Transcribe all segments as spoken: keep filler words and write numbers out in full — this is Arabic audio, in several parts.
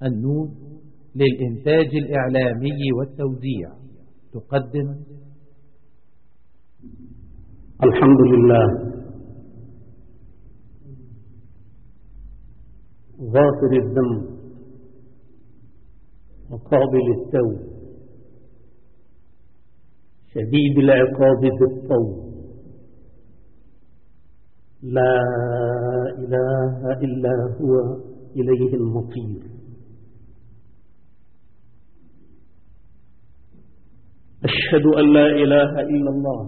النون للإنتاج الإعلامي والتوزيع تقدم الحمد لله غافر الذنب وقابل التوب شديد العقاب ذي الطول لا إله إلا هو إليه المصير. أشهد أن لا إله إلا الله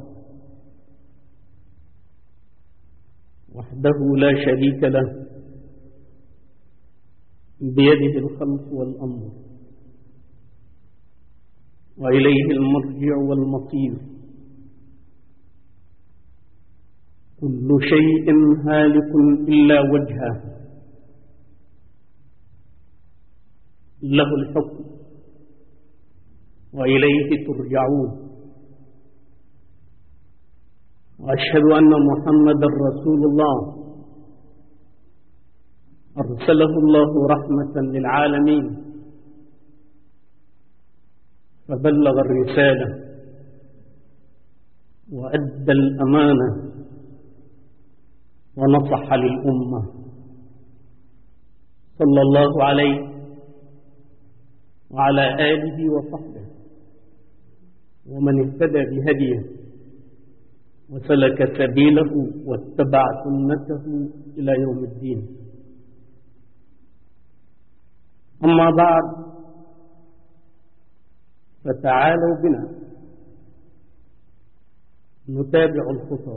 وحده لا شريك له بيده الخلق والأمر وإليه المرجع والمصير. كل شيء هالك إلا وجهه له الحكم وإليه ترجعون. وأشهد أن محمدا رسول الله أرسله الله رحمة للعالمين فبلغ الرسالة وأدى الأمانة ونصح للأمة صلى الله عليه وعلى آله وصحبه ومن اهتدى بهديه وسلك سبيله واتبع سنته إلى يوم الدين. أما بعد فتعالوا بنا نتابع الخطى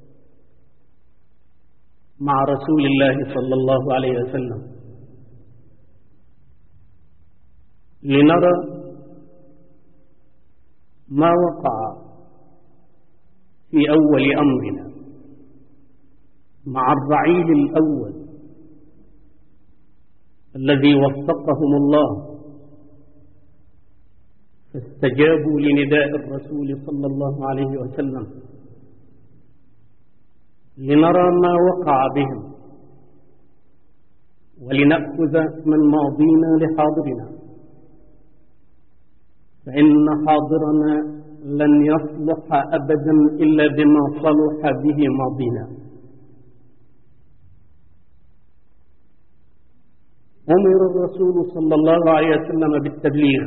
مع رسول الله صلى الله عليه وسلم لنرى ما وقع في أول أمرنا مع الرعيل الأول الذي وفقهم الله فاستجابوا لنداء الرسول صلى الله عليه وسلم لنرى ما وقع بهم ولنأخذ من ماضينا لحاضرنا فإن حاضرنا لن يصلح أبدا إلا بما صلح به ماضينا. أمر الرسول صلى الله عليه وسلم بالتبليغ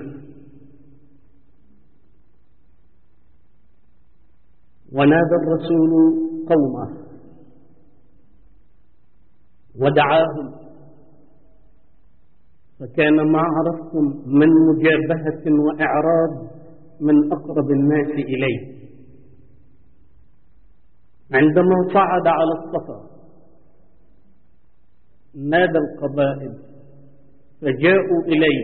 ونادى الرسول قومه ودعاهم فكان ما عرفتم من مجابهة وإعراض من أقرب الناس إليه. عندما صعد على الصفا نادى القبائل فجاءوا إليه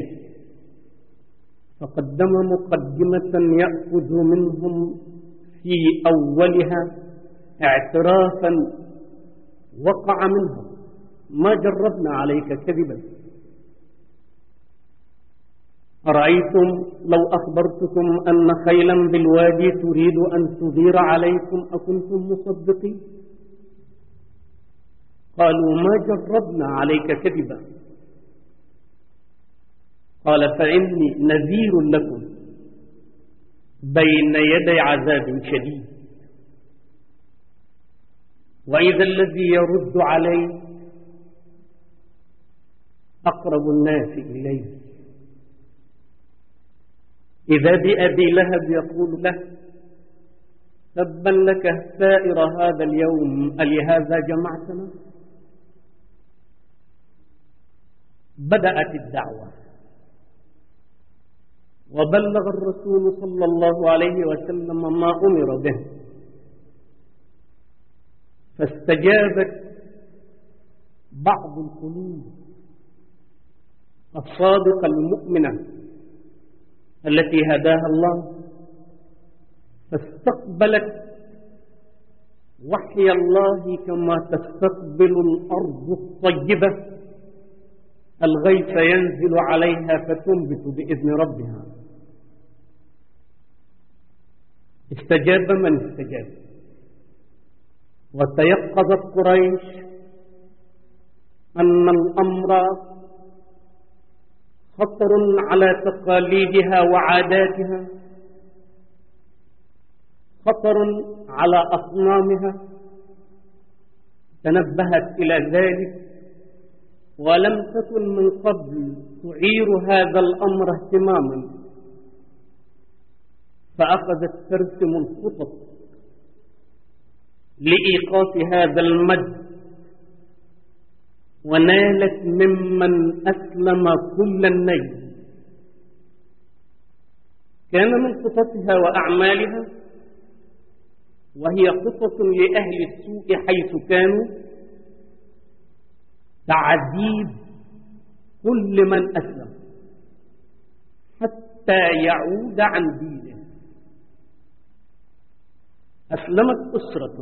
فقدم مقدمة يأخذ منهم في أولها اعترافا وقع منهم: ما جربنا عليك كذبا، أرأيتم لو أخبرتكم أن خيلا بالوادي تريد أن تغير عليكم أكنتم مصدقين؟ قالوا: ما جربنا عليك كذبا. قال: فإني نذير لكم بين يدي عذاب شديد، وإذا الذي يرد علي أقرب الناس إليه، إذا بأبي لهب يقول له: تبا لك سائر هذا اليوم ألهذا جمعتنا؟ بدأت الدعوة وبلغ الرسول صلى الله عليه وسلم ما أمر به، فاستجابت بعض القلوب الصادقة المؤمنة التي هداها الله، فاستقبلت وحي الله كما تستقبل الأرض الطيبة الغيث ينزل عليها فتنبت بإذن ربها. استجاب من استجاب، وتيقظت قريش أن الأمر خطر على تقاليدها وعاداتها، خطر على أصنامها، تنبهت إلى ذلك ولم تكن من قبل تعير هذا الأمر اهتماما، فأخذت ترسم الخطط لإيقاف هذا المجد، ونالت ممن أسلم كل النيل. كان من خططها وأعمالها، وهي خطط لأهل السوء حيث كانوا، تعذيب كل من أسلم حتى يعود عن دينه. أسلمت أسرة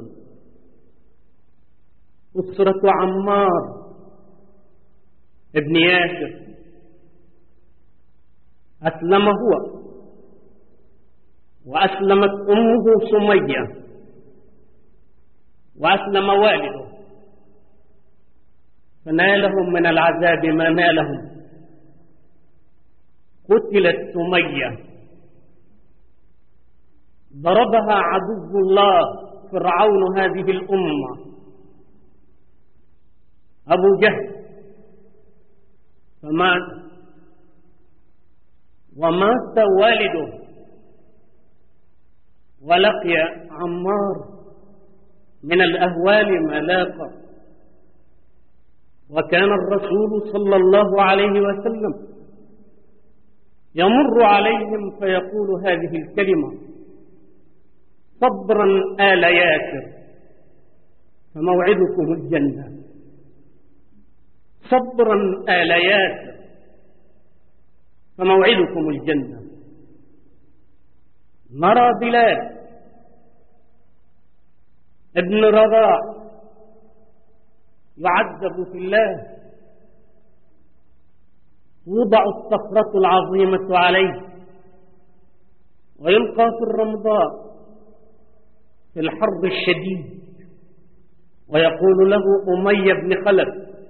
أسرة عمار ابن ياسر، أسلم هو وأسلمت أمه سمية وأسلم والده، فنالهم من العذاب ما نالهم. قتلت سمية، ضربها عدو الله فرعون هذه الأمة أبو جهل، فمات، ومات والده، ولقي عمار من الأهوال ما لاقى. وكان الرسول صلى الله عليه وسلم يمر عليهم فيقول هذه الكلمة: صبرا آل ياسر فموعدكم الجنة، صبرا آل ياسر فموعدكم الجنة. نرى بلال ابن رضاع يعذب في الله، توضع الصخرة العظيمة عليه ويلقى في الرمضاء في الحر الشديد، ويقول له أمية بن خلف: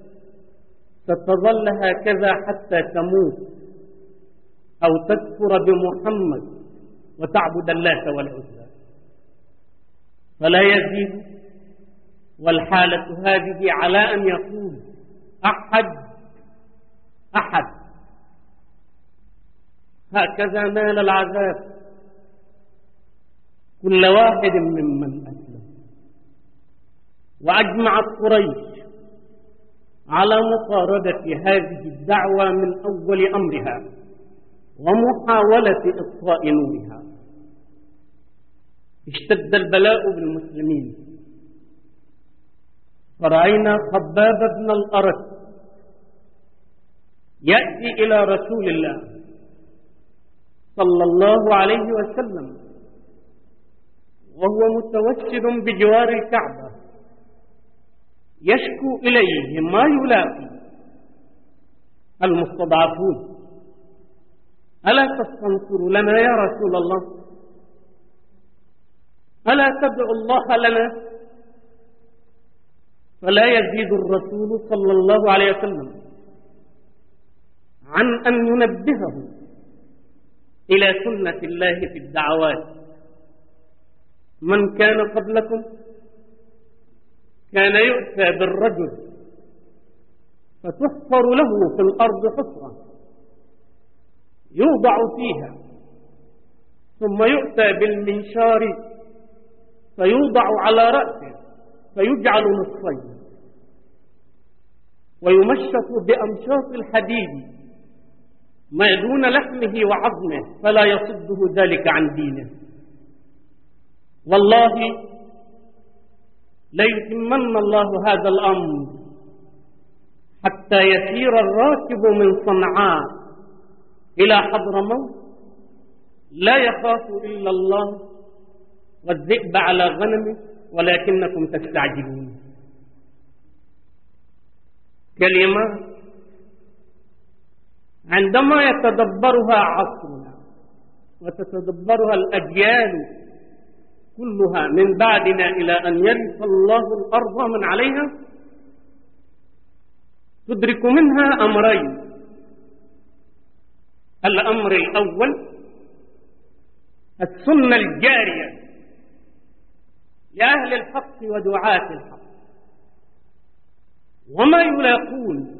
ستظل هكذا حتى تموت أو تكفر بمحمد وتعبد اللات والعزى. فلا يزيد، والحالة هذه على أن يقول أحد أحد هكذا نال العذاب كل واحد ممن أسلم. وأجمعت قريش على مطاردة هذه الدعوة من أول أمرها ومحاولة إطفاء نورها. اشتد البلاء بالمسلمين، فرأينا خباب بن الأرت يأتي إلى رسول الله صلى الله عليه وسلم وهو متوسد بجوار الكعبة، يشكو إليه ما يلاقي المستضعفون: ألا تستنصر لنا يا رسول الله؟ ألا تدعو الله لنا؟ فلا يزيد الرسول صلى الله عليه وسلم عن أن ينبهه إلى سنة الله في الدعوات. من كان قبلكم كان يؤتى بالرجل فتحفر له في الأرض حفرة يوضع فيها، ثم يؤتى بالمنشار فيوضع على رأسه فيجعل نصفين، ويمشط بأمشاط الحديد ما دون لحمه وعظمه فلا يصده ذلك عن دينه. والله ليتمن الله هذا الأمر حتى يسير الراكب من صنعاء إلى حضرموت لا يخاف إلا الله والذئب على غنمه ولكنكم تستعجلون. كلمات عندما يتدبرها عصرنا وتتدبرها الأجيال كلها من بعدنا إلى أن يرث الله الأرض من عليها، تدرك منها أمرين: الأمر الأول السنة الجارية لأهل الحق ودعاة الحق، وما يلاقون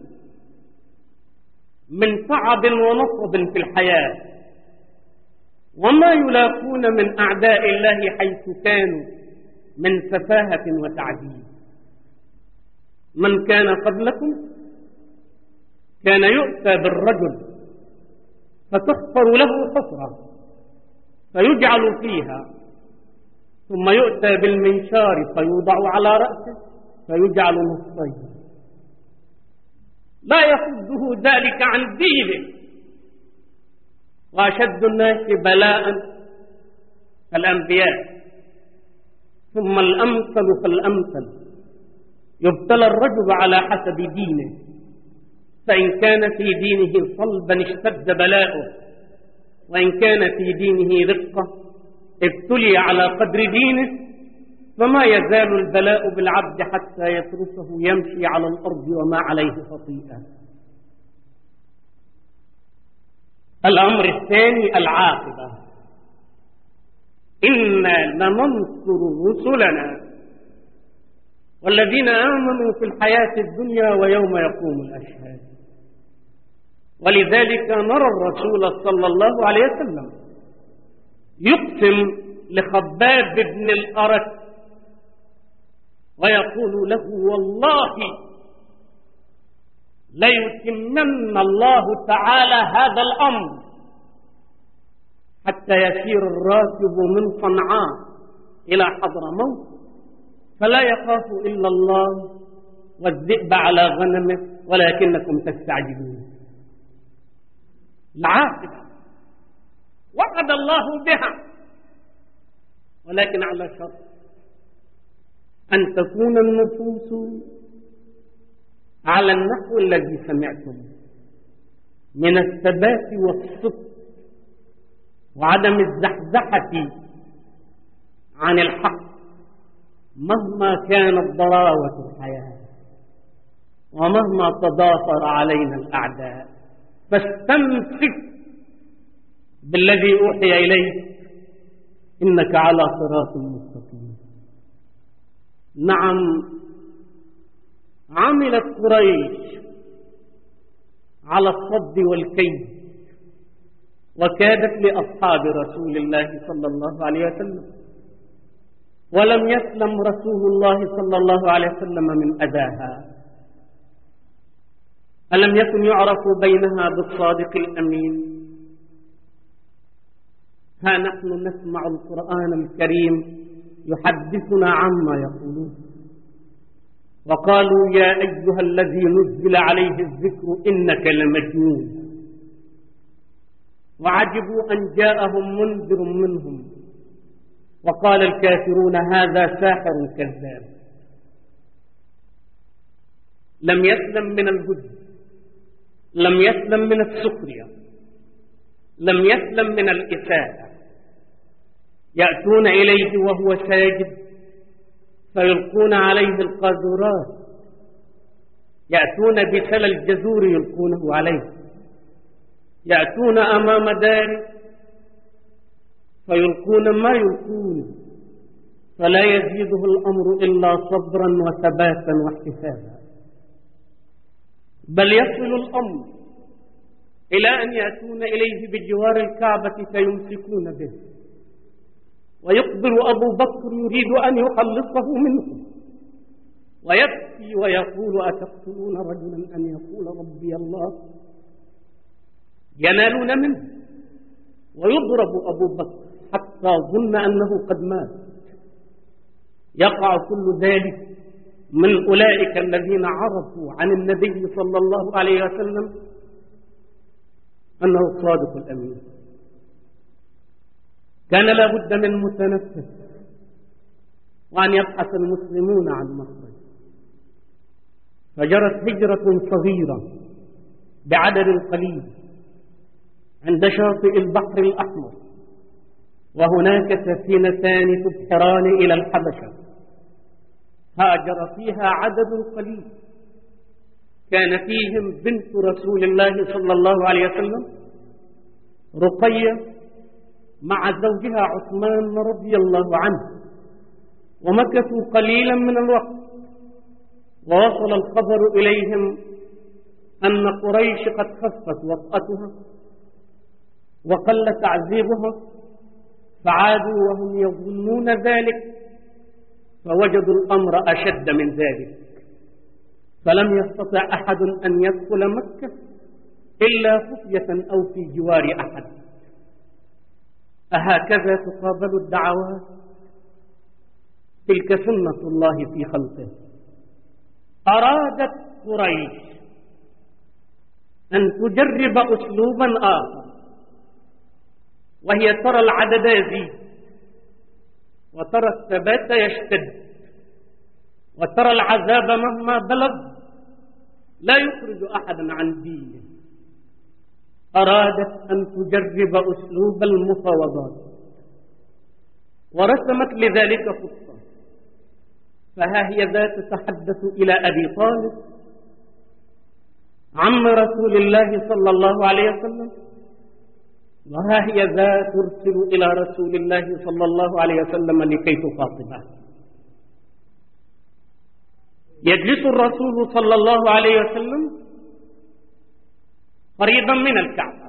من تعب ونصب في الحياة، وما يلاقون من أعداء الله حيث كانوا من سفاهة وتعذيب. من كان قبلكم كان يؤتى بالرجل فتحفر له حفرة فيجعل فيها، ثم يؤتى بالمنشار فيوضع على رأسه فيجعل نصفين، لا يصده ذلك عن دينه. وأشد الناس بلاء الأنبياء، ثم الأمثل فالأمثل، يبتلى الرجل على حسب دينه، فإن كان في دينه صلبا اشتد بلاؤه، وإن كان في دينه رقة ابتلي على قدر دينه، فما يزال البلاء بالعبد حتى يتركه يمشي على الأرض وما عليه خطيئة. الأمر الثاني العاقبة، إنا لننصر رسلنا والذين آمنوا في الحياة الدنيا ويوم يقوم الأشهاد. ولذلك نرى الرسول صلى الله عليه وسلم يقسم لخباب بن الأرت ويقول له: والله ليتمن الله تعالى هذا الأمر حتى يسير الراكب من صنعاء إلى حضرموت فلا يخاف إلا الله والذئب على غنمه ولكنكم تستعجلون. العاقبة وعد الله بها، ولكن على شرط أن تكون النفوس على النحو الذي سمعتم من الثبات والصدق وعدم الزحزحة عن الحق مهما كانت ضراوة الحياة ومهما تضافر علينا الأعداء. فاستمسك بالذي أوحي إليك إنك على صراط مستقيم. نعم، عملت قريش على الصد والكيد، وكادت لأصحاب رسول الله صلى الله عليه وسلم، ولم يسلم رسول الله صلى الله عليه وسلم من أذاها. ألم يكن يعرف بينها بالصادق الأمين؟ ها نحن نسمع القرآن الكريم يحدثنا عما يقولون، وقالوا: يا أيها الذي نزل عليه الذكر إنك لمجنون. وعجبوا أن جاءهم منذر منهم وقال الكافرون هذا ساحر كذاب. لم يسلم من الجد، لم يسلم من السخرية، لم يسلم من الإساءة. يأتون إليه وهو ساجد فيلقون عليه القاذورات، يأتون بسل الجزور يلقونه عليه، يأتون أمام داره فيلقون ما يلقون، فلا يزيده الأمر إلا صبرا وثباتا واحتسابا. بل يصل الأمر إلى أن يأتون إليه بجوار الكعبة فيمسكون به، ويقبل أبو بكر يريد أن يخلصه منه ويبكي ويقول: أتقتلون رجلا أن يقول ربي الله؟ ينالون منه ويضرب أبو بكر حتى ظن أنه قد مات. يقع كل ذلك من أولئك الذين عرفوا عن النبي صلى الله عليه وسلم أنه الصادق الأمين. كان لا بد من متنفس وأن يبحث المسلمون عن مخرج، فجرت هجرة صغيرة بعدد قليل عند شاطئ البحر الأحمر، وهناك سفينتان تبحران إلى الحبشة. هاجر فيها عدد قليل، كان فيهم بنت رسول الله صلى الله عليه وسلم رقية مع زوجها عثمان رضي الله عنه، ومكثوا قليلا من الوقت، ووصل الخبر إليهم أن قريش قد خفت وطأتها وقل تعذيبها، فعادوا وهم يظنون ذلك، فوجدوا الأمر أشد من ذلك، فلم يستطع أحد أن يدخل مكة إلا خفية أو في جوار أحد. أهكذا تقابل الدعوات؟ تلك سنة الله في خلقه. أرادت قريش أن تجرب أسلوبا آخر، وهي ترى العدد يزيد، وترى الثبات يشتد، وترى العذاب مهما بلغ لا يخرج أحدا عن دينه. أرادت أن تجرب أسلوب المفاوضات، ورسمت لذلك خطة. فها هي ذا تتحدث إلى أبي طالب عم رسول الله صلى الله عليه وسلم، وها هي ذا ترسل إلى رسول الله صلى الله عليه وسلم لكي تخاطبه. يجلس الرسول صلى الله عليه وسلم قريبا من الكعبة،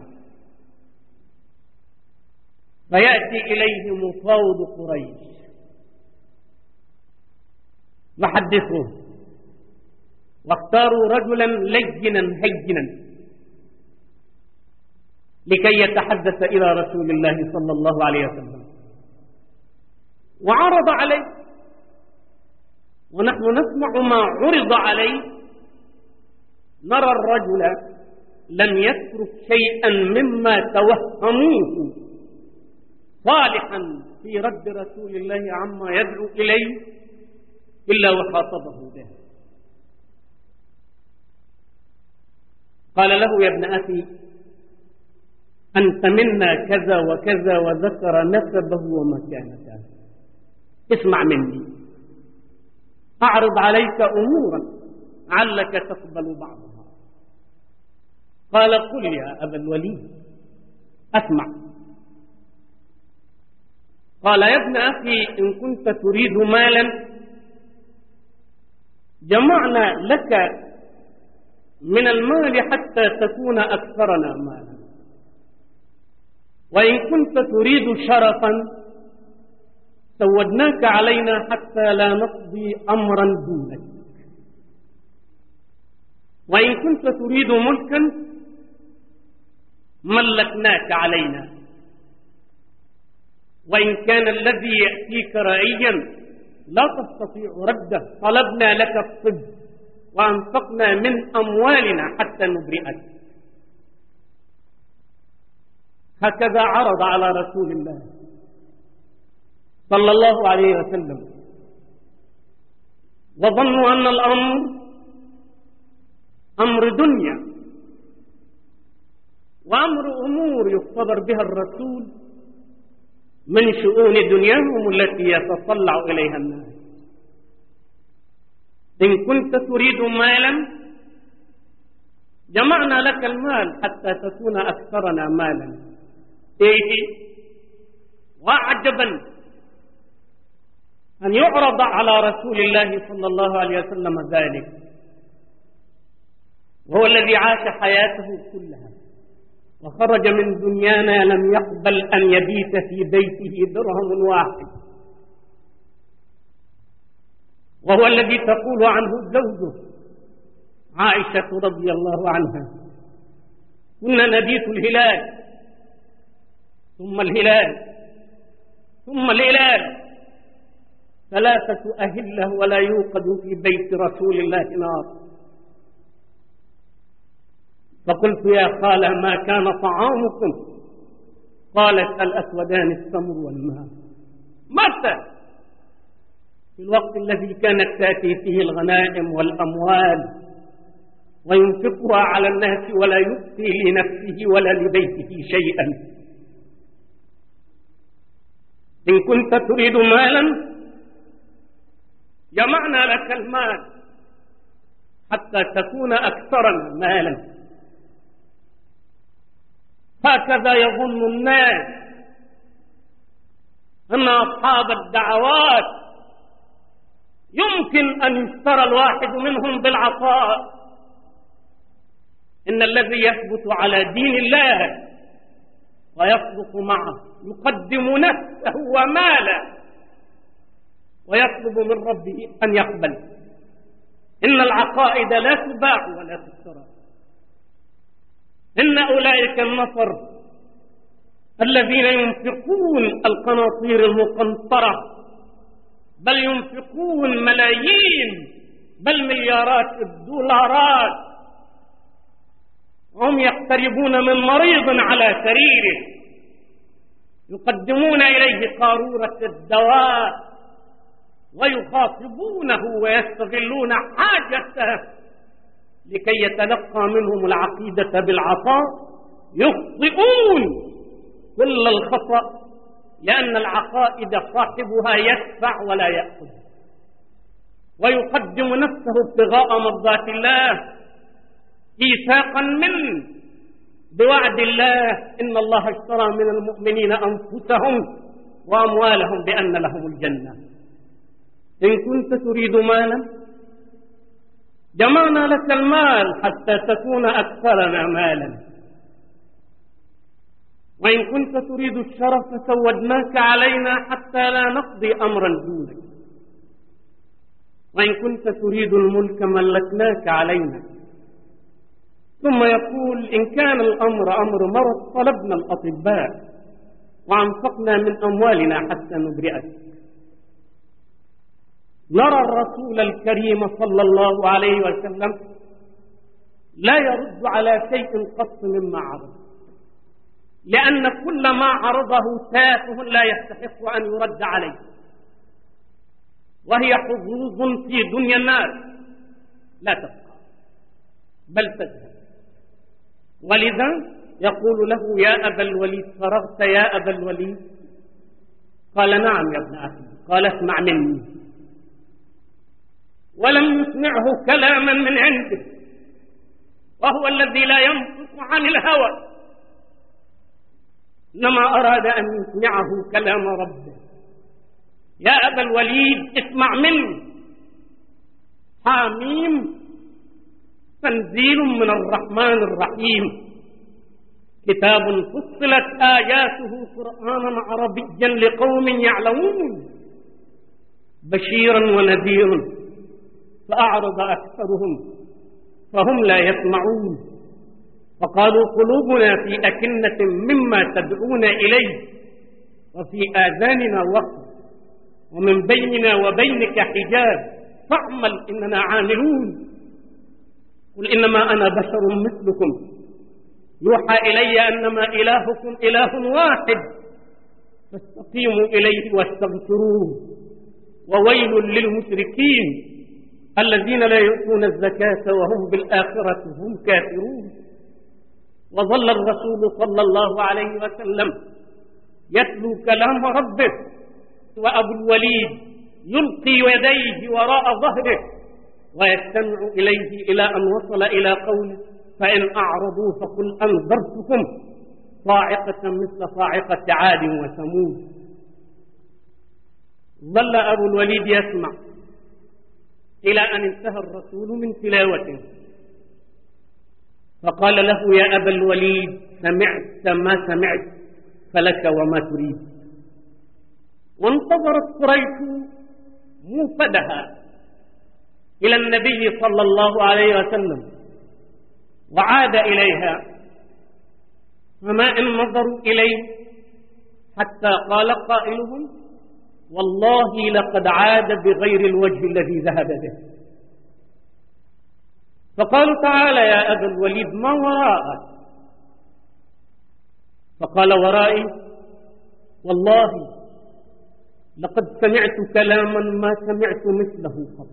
فيأتي إليه مفاوض قريش وحدثوه، واختاروا رجلا لينا هينا لكي يتحدث إلى رسول الله صلى الله عليه وسلم، وعرض عليه، ونحن نسمع ما عرض عليه نرى الرجل لم يترك شيئا مما توهموه صالحا في رد رسول الله عما يدعو إليه إلا وخاطبه به. قال له: يا ابن أخي، أنت منا كذا وكذا، وذكر نسبه ومكانته. اسمع مني، أعرض عليك أمورا علك تقبل بعضها. قال: قل يا أبا الوليد، أسمع. قال: يا ابن أخي، إن كنت تريد مالا جمعنا لك من المال حتى تكون أكثرنا مالا، وإن كنت تريد شرفا سودناك علينا حتى لا نقضي أمرا دونك، وإن كنت تريد ملكا ملكناك علينا، وإن كان الذي يأتيك رأيا لا تستطيع رده طلبنا لك الطب وأنفقنا من أموالنا حتى نبرئك. هكذا عرض على رسول الله صلى الله عليه وسلم، وظنوا أن الأمر أمر دنيا، وأمر أمور يختبر بها الرسول من شؤون دنياهم التي يتطلع إليها الناس. إن كنت تريد مالا جمعنا لك المال حتى تكون أكثرنا مالا. إيه وعجبا أن يعرض على رسول الله صلى الله عليه وسلم ذلك، وهو الذي عاش حياته كلها وخرج من دنيانا لم يقبل أن يبيت في بيته درهم واحد، وهو الذي تقول عنه زوجه عائشة رضي الله عنها: كنا نبيت الهلال ثم الهلال ثم الهلال، ثلاثة أهلة ولا يوقد في بيت رسول الله نار. فقلت: يا خالة، ما كان طعامكم؟ قالت: الأسودان التمر والماء. متى؟ في الوقت الذي كانت تأتي فيه الغنائم والأموال وينفقها على الناس ولا يؤتي لنفسه ولا لبيته شيئا. إن كنت تريد مالا جمعنا لك المال حتى تكون أكثرنا مالا. هكذا يظن الناس أن أصحاب الدعوات يمكن أن يشترى الواحد منهم بالعطاء. إن الذي يثبت على دين الله ويصدق معه يقدم نفسه وماله ويطلب من ربه أن يقبل. إن العقائد لا تباع ولا تشترى. إن أولئك النفر الذين ينفقون القناطير المقنطرة، بل ينفقون ملايين بل مليارات الدولارات، هم يقتربون من مريض على سريره يقدمون إليه قارورة الدواء ويخاطبونه ويستغلون حاجته لكي يتلقى منهم العقيدة بالعطاء. يخطئون كل الخطأ، لأن العقائد صاحبها يدفع ولا يأخذ، ويقدم نفسه ابتغاء مرضات الله إيثاقا منه بوعد الله: إن الله اشترى من المؤمنين أنفسهم وأموالهم بأن لهم الجنة. إن كنت تريد مالا جمعنا لك المال حتى تكون أكثرنا مالا، وإن كنت تريد الشرف سودناك علينا حتى لا نقضي أمرا دونك، وإن كنت تريد الملك ملكناك علينا. ثم يقول: إن كان الأمر أمر مرض طلبنا الأطباء وأنفقنا من أموالنا حتى نبرئك. نرى الرسول الكريم صلى الله عليه وسلم لا يرد على شيء قط مما عرض، لأن كل ما عرضه تافه لا يستحق أن يرد عليه، وهي حظوظ في دنيا الناس لا تبقى بل تذهب. ولذا يقول له: يا أبا الوليد فرغت يا أبا الوليد؟ قال: نعم يا ابن أخي. قال: اسمع مني. ولم يسمعه كلاما من عنده، وهو الذي لا ينطق عن الهوى، إنما أراد أن يسمعه كلام ربه. يا أبا الوليد اسمع مني. حاميم تنزيل من الرحمن الرحيم، كتاب فصلت آياته قرآنا عربيا لقوم يعلمون، بشيرا ونذيرا، فأعرض أكثرهم فهم لا يسمعون، فقالوا قلوبنا في أكنة مما تدعون إليه وفي آذاننا وقر ومن بيننا وبينك حجاب فاعمل إننا عاملون. قل إنما أنا بشر مثلكم يوحى إلي أنما إلهكم إله واحد فاستقيموا إليه واستغفروه. وويل للمشركين الذين لا يؤتون الزكاة وهم بالآخرة هم كافرون. وظل الرسول صلى الله عليه وسلم يتلو كلام ربه، وأبو الوليد يلقي يديه وراء ظهره ويستمع إليه إلى أن وصل إلى قوله: فإن أعرضوا فقل أنذرتكم صاعقة مثل صاعقة عاد وثمود. ظل أبو الوليد يسمع إلى أن انتهى الرسول من تلاوته، فقال له: يا أبا الوليد سمعت ما سمعت فلك وما تريد. وانتظرت قريش موفدها إلى النبي صلى الله عليه وسلم وعاد إليها، فما إن نظروا إليه حتى قال قائلهم: والله لقد عاد بغير الوجه الذي ذهب به. فقالوا: تعالى يا أبا الوليد ما وراءك؟ فقال: ورائي والله لقد سمعت كلاما ما سمعت مثله قط،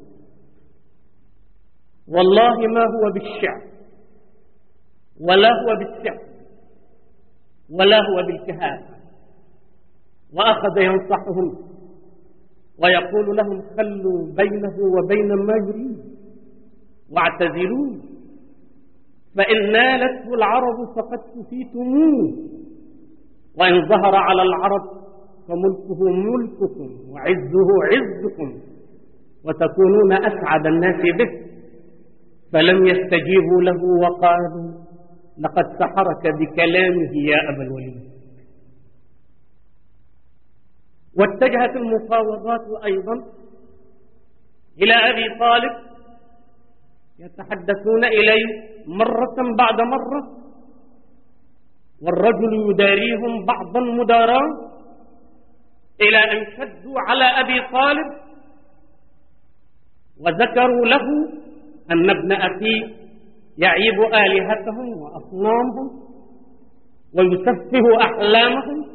والله ما هو بالشعر ولا هو بالسحر ولا هو بالكهانة. وأخذ ينصحهم ويقول لهم: خلوا بينه وبين ما يريد واعتزلوه، فإن نالته العرب فقد كفيتموه، وإن ظهر على العرب فملكه ملككم وعزه عزكم وتكونون أسعد الناس به. فلم يستجيبوا له وقالوا لقد سحرك بكلامه يا أبا الوليد. واتجهت المفاوضات أيضا إلى أبي طالب، يتحدثون إليه مرة بعد مرة، والرجل يداريهم بعضا مداراة، إلى أن شدوا على أبي طالب وذكروا له أن ابن أخيه يعيب آلهتهم وأصنامهم ويسفه أحلامهم.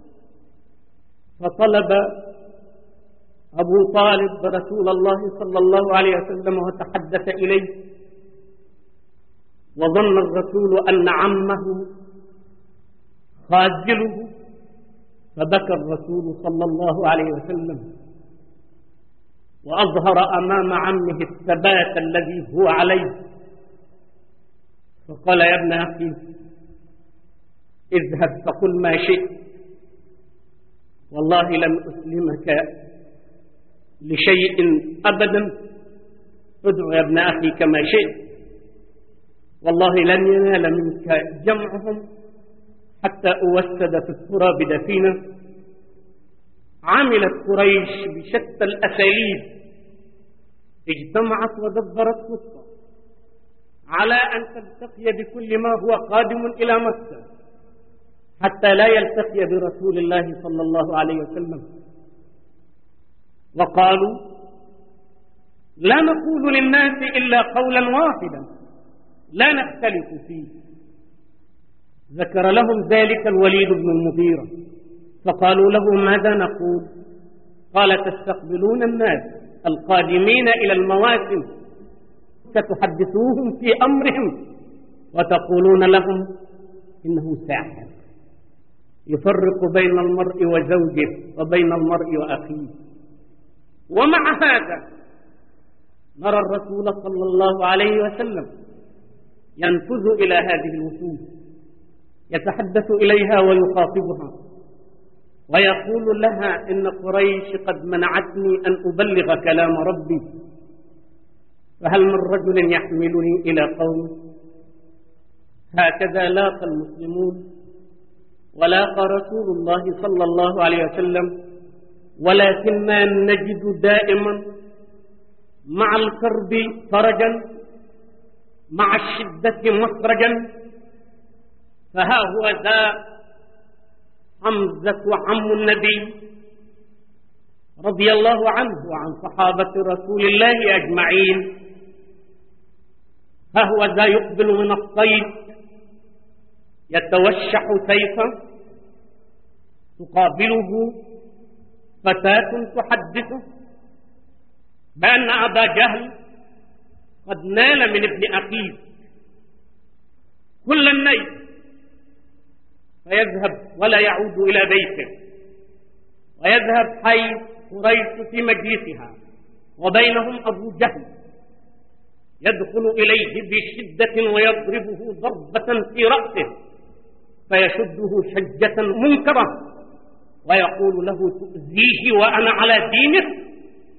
فطلب أبو طالب رسول الله صلى الله عليه وسلم وتحدث إليه، وظن الرسول أن عمه خاذله، فبكى الرسول صلى الله عليه وسلم وأظهر أمام عمه الثبات الذي هو عليه، فقال يا ابن أخي اذهب فقل ما شئت، والله لن أسلمك لشيء أبدا، ادعو يا ابن أخي كما شئت، والله لن ينال منك جمعهم حتى أوسد في التراب دفينا. عملت قريش بشتى الأساليب، اجتمعت ودبرت خطة على أن تلتقي بكل ما هو قادم إلى مكة حتى لا يلتقي برسول الله صلى الله عليه وسلم. وقالوا لا نقول للناس إلا قولا واحدا لا نختلف فيه. ذكر لهم ذلك الوليد بن المغيرة، فقالوا له ماذا نقول؟ قال تستقبلون الناس القادمين إلى المواسم فتحدثوهم في أمرهم وتقولون لهم إنه ساحر يفرق بين المرء وزوجه وبين المرء وأخيه. ومع هذا نرى الرسول صلى الله عليه وسلم ينفذ إلى هذه الوفود، يتحدث إليها ويخاطبها ويقول لها إن قريش قد منعتني أن أبلغ كلام ربي، فهل من رجل يحملني إلى قوم؟ هكذا لاقى المسلمون ولاقى رسول الله صلى الله عليه وسلم، ولكننا نجد دائما مع الكرب فرجا، مع الشدة مخرجا. فها هو ذا حمزة عم النبي رضي الله عنه وعن صحابة رسول الله أجمعين، ها هو ذا يقبل من الصيد يتوشح سيفا، تقابله فتاة تحدثه بأن أبا جهل قد نال من ابن أخيه كل النيل، فيذهب ولا يعود إلى بيته، ويذهب حيث قريش في مجلسها وبينهم أبو جهل، يدخل إليه بشدة ويضربه ضربة في رأسه فيشده شجة منكرة ويقول له تؤذيه وأنا على دينك.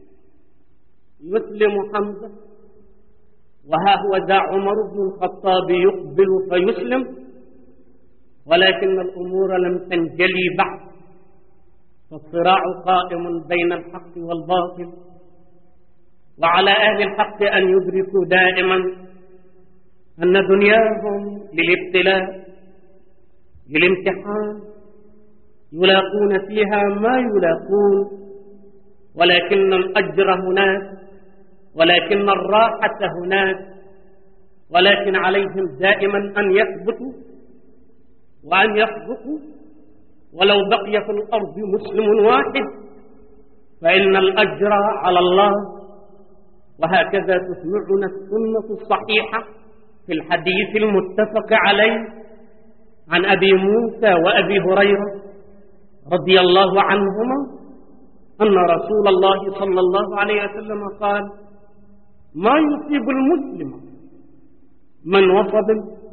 يسلم حمزة، وها هو ذا عمر بن الخطاب يقبل فيسلم، ولكن الأمور لم تنجلي بعد، فالصراع قائم بين الحق والباطل، وعلى أهل الحق أن يدركوا دائما أن دنياهم للابتلاء للامتحان، يلاقون فيها ما يلاقون، ولكن الأجر هناك، ولكن الراحة هناك، ولكن عليهم دائما أن يثبتوا وأن يصدقوا، ولو بقي في الأرض مسلم واحد فإن الأجر على الله. وهكذا تسمعنا السنة الصحيحة في الحديث المتفق عليه عن أبي موسى وأبي هريرة رضي الله عنهما أن رسول الله صلى الله عليه وسلم قال: ما يصيب المسلم من وصب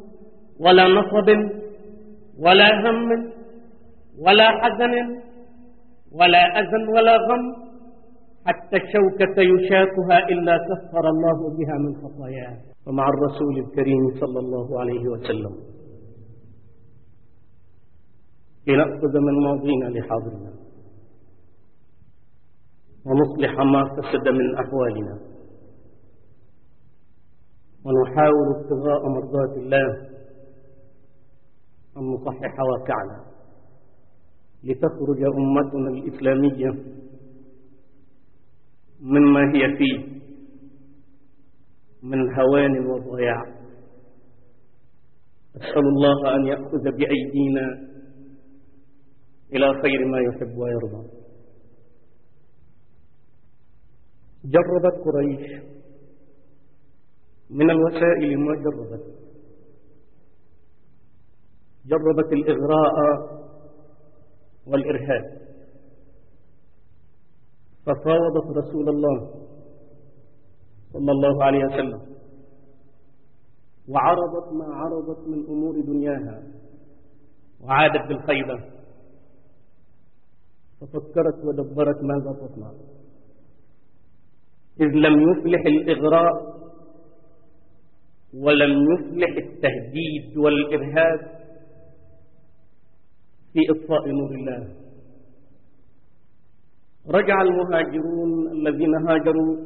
ولا نصب ولا هم ولا حزن ولا أذى ولا غم، حتى الشوكة يشاكها إلا كفر الله بها من خطاياه. ومع الرسول الكريم صلى الله عليه وسلم لنأخذ من ماضينا لحاضرنا ونصلح ما فسد من أحوالنا، ونحاول ابتغاء مرضات الله أن نصحح واقعنا لتخرج أمتنا الإسلامية مما هي فيه من هوان وضياع. أسأل الله أن يأخذ بأيدينا إلى خير ما يحب ويرضى. جربت قريش من الوسائل ما جربت، جربت الإغراء والإرهاب، ففاوضت رسول الله صلى الله عليه وسلم وعرضت ما عرضت من أمور دنياها وعادت بالخيبة، ففكرت ودبرت ماذا تصنع، إذ لم يفلح الإغراء ولم يفلح التهديد والإرهاب في إطفاء نور الله. رجع المهاجرون الذين هاجروا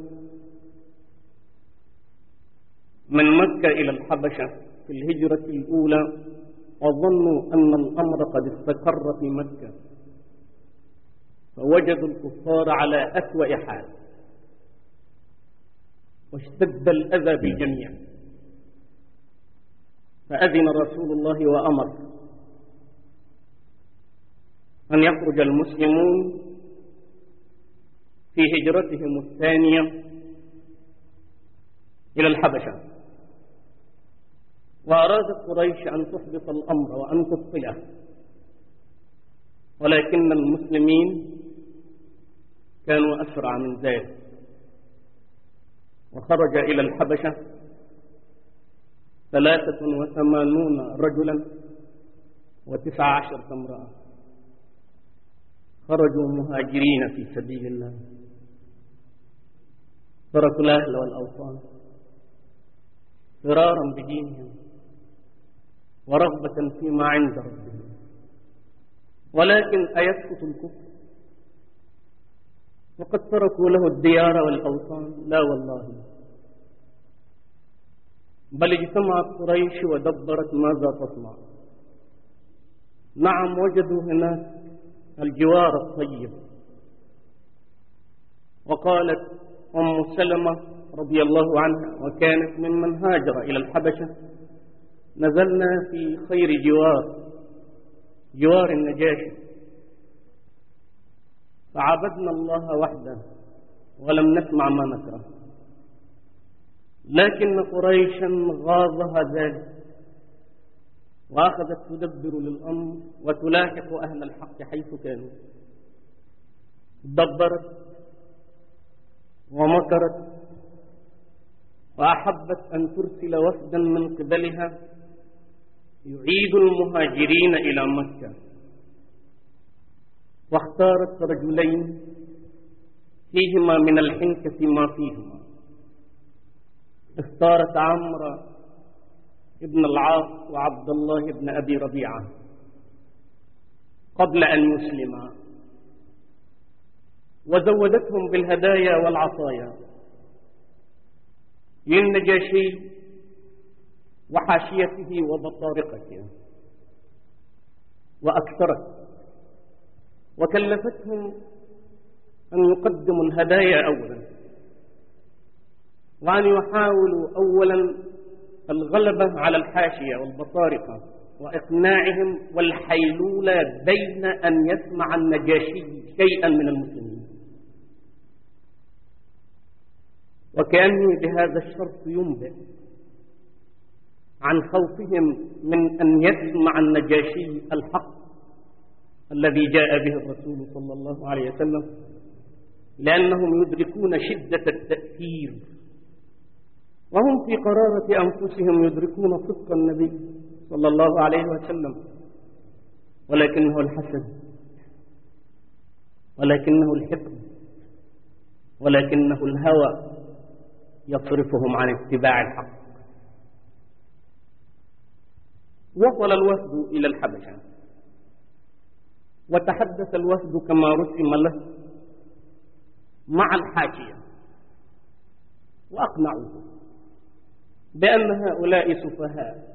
من مكة إلى الحبشة في الهجرة الأولى وظنوا أن الأمر قد استقر في مكة، فوجدوا الكفار على أسوأ حال واشتد الأذى بالجميع، فأذن رسول الله وأمر أن يخرج المسلمون في هجرتهم الثانية إلى الحبشة، وأرادت قريش أن تحبط الأمر وأن تبطله، ولكن المسلمين كانوا أسرع من ذلك، وخرج إلى الحبشة ثلاثة وثمانون رجلا وتسع عشرة امرأة، خرجوا مهاجرين في سبيل الله، تركوا الأهل والأوطان فرارا بدينهم ورغبة فيما عند ربهم. ولكن أيسقط الكفر وقد تركوا له الديار والأوطان؟ لا والله، بل اجتمعت قريش ودبرت ماذا تصنع. نعم، وجدوا هناك الجوار الطيب، وقالت أم سلمة رضي الله عنها وكانت ممن هاجر إلى الحبشة: نزلنا في خير جوار، جوار النجاشي، فعبدنا الله وحده ولم نسمع ما نكره. لكن قريشا غاضها ذلك وأخذت تدبر للأمر وتلاحق أهل الحق حيث كانوا، دبرت ومكرت وأحبت أن ترسل وفدا من قبلها يعيد المهاجرين إلى مكة، واختارت رجلين فيهما من الحنكة ما فيهما. اختارت عمرو ابن العاص وعبد الله ابن أبي ربيعة قبل أن يسلما، وزودتهم بالهدايا والعطايا للنجاشي وحاشيته وبطارقته، وأكثرت وكلفتهم أن يقدموا الهدايا أولا، وأن يحاولوا أولا الغلبة على الحاشية والبطارقة وإقناعهم والحيلولة بين أن يسمع النجاشي شيئا من المسلمين. وكأني بهذا الشرط ينبئ عن خوفهم من أن يسمع النجاشي الحق الذي جاء به الرسول صلى الله عليه وسلم، لأنهم يدركون شدة التأثير، وهم في قرارة أنفسهم يدركون صدق النبي صلى الله عليه وسلم، ولكنه الحسد، ولكنه الحقد، ولكنه الهوى يصرفهم عن اتباع الحق. وصل الوفد إلى الحبشة، وتحدث الوفد كما رسم له مع الحاشية، وأقنعوه بأن هؤلاء سفهاء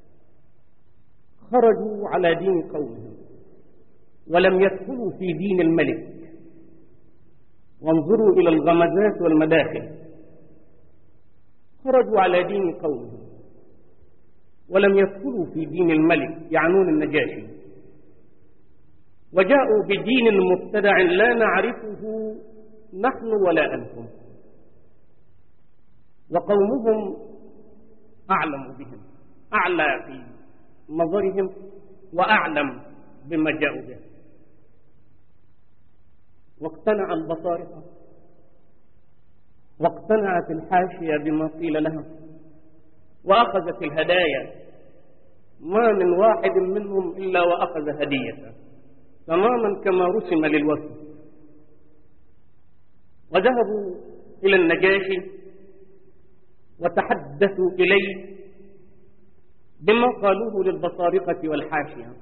خرجوا على دين قومهم ولم يدخلوا في دين الملك. وانظروا إلى الغمزات والمداخل، خرجوا على دين قومهم ولم يدخلوا في دين الملك، يعنون النجاشي، وجاءوا بدين مبتدع لا نعرفه نحن ولا أنتم، وقومهم أعلم بهم، أعلى في نظرهم وأعلم بما جاءوا به. واقتنع البصارقة، واقتنعت الحاشية بما قيل لها، وأخذت الهدايا، ما من واحد منهم إلا وأخذ هدية تماما كما رسم للوفد. وذهبوا إلى النجاشي وتحدثوا إليه بما قالوه للبصارقة والحاشية.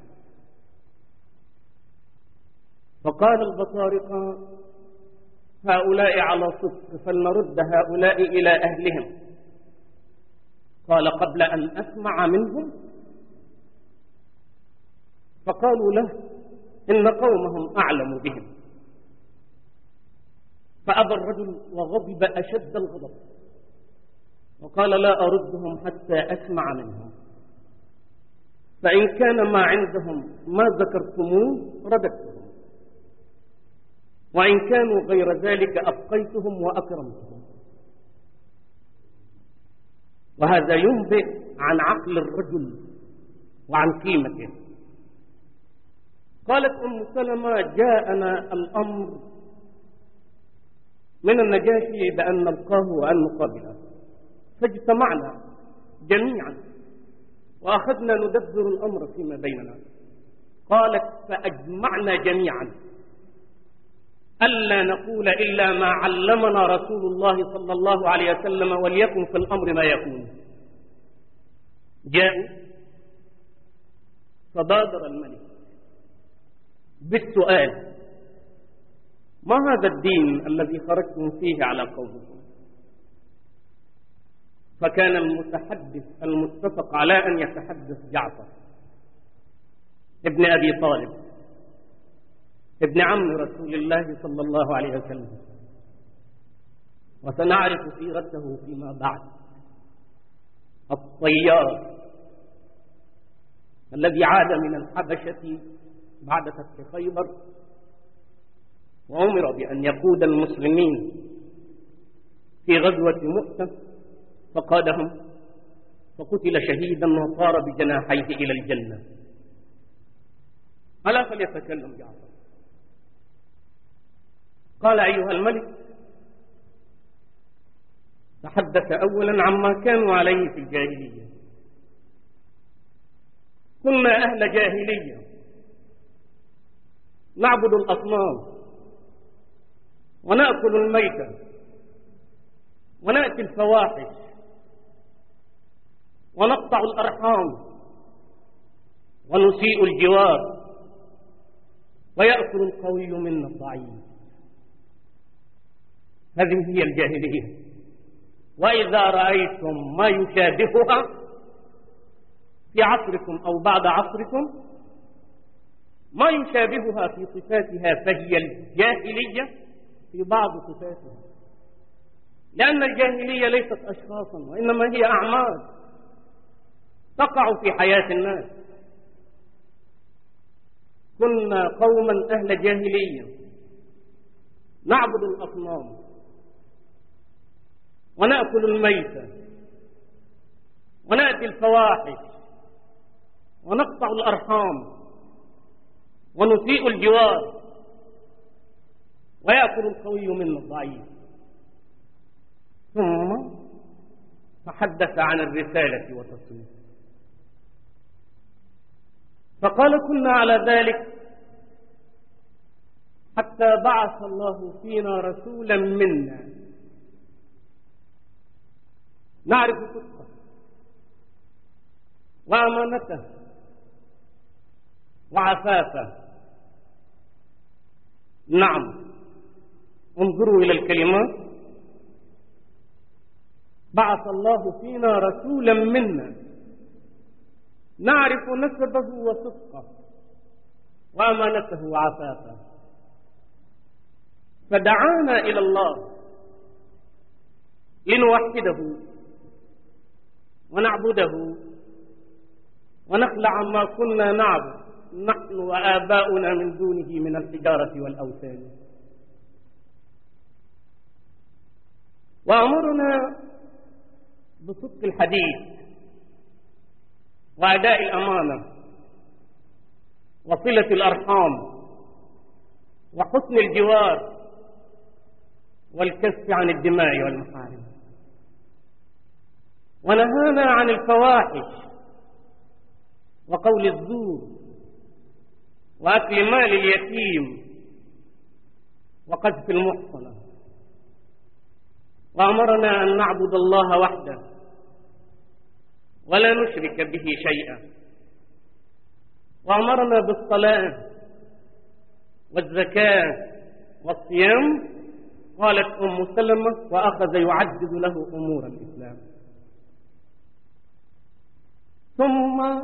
فقال البصارقة: هؤلاء على صدق، فلنرد هؤلاء إلى أهلهم. قال: قبل أن أسمع منهم. فقالوا له: إن قومهم أعلم بهم. فأبى الرجل وغضب أشد الغضب، وقال: لا أردهم حتى أسمع منهم، فإن كان ما عندهم ما ذكرتموه رددتهم، وإن كانوا غير ذلك أبقيتهم وأكرمتهم. وهذا ينبئ عن عقل الرجل وعن قيمته. قالت أم سلمة: جاءنا الأمر من النجاشي بأن نلقاه وأن نقابله، فاجتمعنا جميعا وأخذنا ندبر الأمر فيما بيننا. قالت: فأجمعنا جميعا ألا نقول إلا ما علمنا رسول الله صلى الله عليه وسلم، وليكن في الأمر ما يكون. جاءوا فبادر الملك بالسؤال: ما هذا الدين الذي خرجتم فيه على قومكم؟ فكان المتحدث المتفق على أن يتحدث جعفر ابن أبي طالب ابن عم رسول الله صلى الله عليه وسلم، وسنعرف سيرته فيما بعد. الطيار الذي عاد من الحبشة بعد فتح خيبر، وأمر بأن يقود المسلمين في غزوة مؤتة، فقادهم فقتل شهيدا وطار بجناحيه إلى الجنة. ألا فليتكلم جعفر. قال: أيها الملك، تحدث أولا عما كانوا عليه في الجاهلية. كنا أهل جاهلية نعبد الأصنام ونأكل الميتة ونأتي الفواحش ونقطع الأرحام ونسيء الجوار ويأكل القوي منا الضعيف. هذه هي الجاهلية. وإذا رأيتم ما يشابهها في عصركم أو بعد عصركم، ما يشابهها في صفاتها، فهي الجاهلية في بعض صفاتها، لأن الجاهلية ليست أشخاصا، وإنما هي أعمال تقع في حياة الناس. كنا قوما أهل جاهلية نعبد الأصنام ونأكل الميتة ونأتي الفواحش ونقطع الأرحام ونسيء الجوار ويأكل القوي منا الضعيف. ثم تحدث عن الرسالة والتصوير. فقال كنا على ذلك حتى بعث الله فينا رسولا منا نعرف صدقه وأمانته وعفافه. نعم، انظروا إلى الكلمات. بعث الله فينا رسولا منا نعرف نسبه وصدقه وأمانته وعفافه، فدعانا إلى الله لنوحده ونعبده ونخلع ما كنا نعبد نحن وآباؤنا من دونه من الحجارة والأوثان، وأمرنا بصدق الحديث وأداء الأمانة وصلة الأرحام وحسن الجوار والكف عن الدماء والمحارم، ونهانا عن الفواحش وقول الزور وأكل مال اليتيم وقذف المحصنة، وأمرنا أن نعبد الله وحده ولا نشرك به شيئا، وأمرنا بالصلاة والزكاة والصيام. قالت أم سلمة وأخذ يعدد له أمور الإسلام. ثم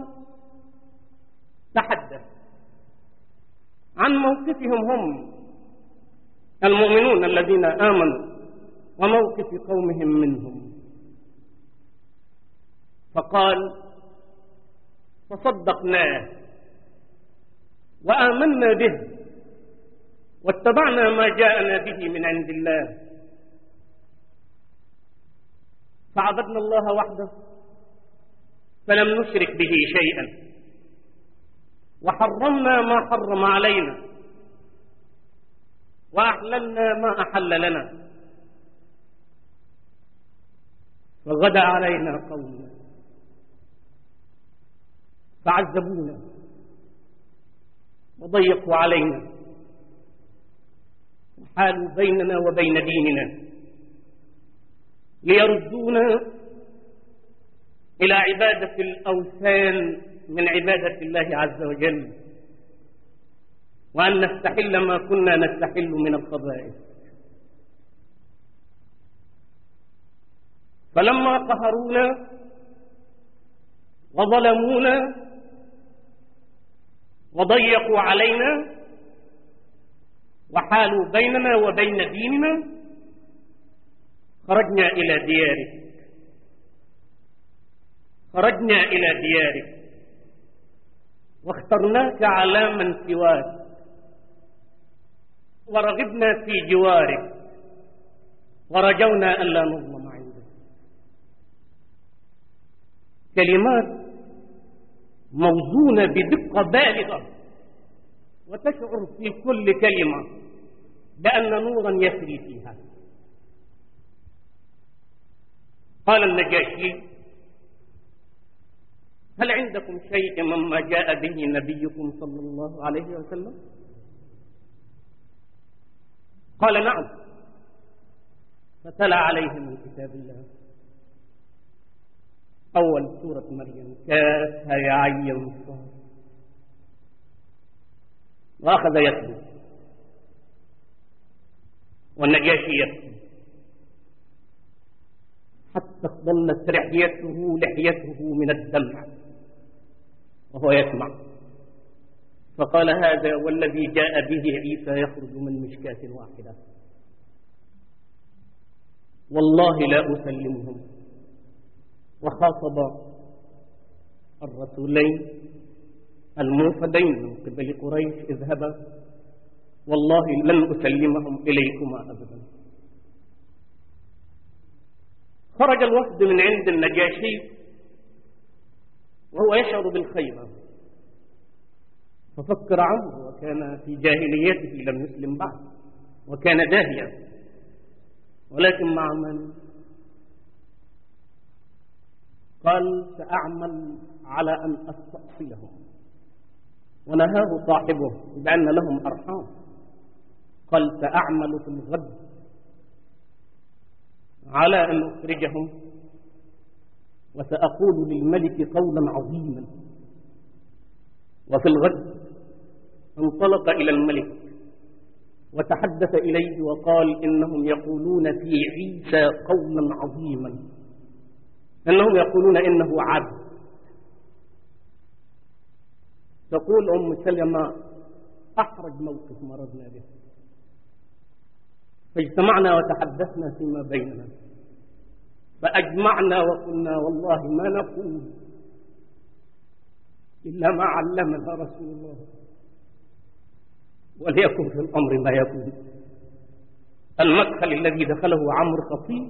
تحدث عن موقفهم هم المؤمنون الذين آمنوا وموقف قومهم منهم، فقال فصدقناه وآمنا به واتبعنا ما جاءنا به من عند الله، فعبدنا الله وحده فلم نشرك به شيئا، وحرمنا ما حرم علينا وأحللنا ما أحل لنا، فغدا علينا قومنا فعذبونا وضيقوا علينا وحالوا بيننا وبين ديننا ليردونا إلى عبادة الأوثان من عبادة الله عز وجل، وأن نستحل ما كنا نستحل من الخبائث. فلما قهرونا وظلمونا وضيقوا علينا وحالوا بيننا وبين ديننا خرجنا إلى ديارك خرجنا إلى ديارك واخترناك على من سواك ورغبنا في جوارك ورجونا ألا نظلم عندك. كلمات موزونة بدقة بالغة، وتشعر في كل كلمة بأن نورا يسري فيها. قال النجاشي هل عندكم شيء مما جاء به نبيكم صلى الله عليه وسلم؟ قال نعم، فتلا عليهم من كتاب الله أول سورة مريم كافها يا عين صاد، وأخذ يتلو والنجاشي يبكي حتى ظلت لحيته لحيته من الدمع وهو يسمع، فقال هذا والذي جاء به عيسى يخرج من مشكاة واحدة، والله لا أسلمهم. وخاطب الرسولين الموفدين من قبل قريش اذهبا والله لن أسلمهم إليكما أبدا. خرج الوفد من عند النجاشي وهو يشعر بالخيبة، ففكر عمرو وكان في جاهليته لم يسلم بعد وكان داهيا، ولكن مع من؟ قال سأعمل على أن أستأصلهم ونهاه صاحبه بأن لهم أرحام، قال سأعمل في الغد على أن أخرجهم وسأقول للملك قولا عظيما. وفي الغد انطلق إلى الملك وتحدث إليه وقال إنهم يقولون في عيسى قولا عظيما، إنهم يقولون إنه عبد. تقول أم سلمة أحرج موقف مرضنا به، فاجتمعنا وتحدثنا فيما بيننا فأجمعنا وقلنا والله ما نقول إلا ما علمنا رسول الله، وليكن في الأمر ما يكون. المدخل الذي دخله عمرو خطير،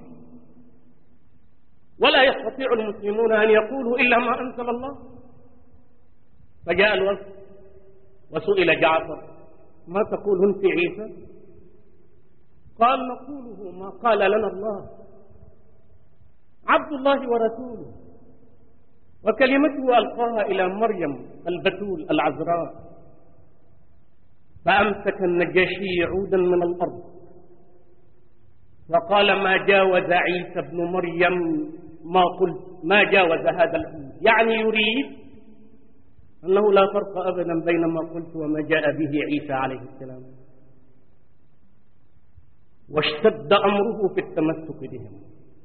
ولا يستطيع المسلمون أن يقولوا إلا ما أنزل الله. فجاء الوفد وسئل جعفر ما تقولون في عيسى؟ قال نقوله ما قال لنا الله، عبد الله ورسوله، وكلمته ألقاها إلى مريم البتول العذراء. فأمسك النجاشي عودا من الأرض وقال ما جاوز عيسى ابن مريم ما قلت، ما جاوز هذا العود، يعني يريد أنه لا فرق أبدا بين ما قلت وما جاء به عيسى عليه السلام. واشتد أمره في التمسك بهم،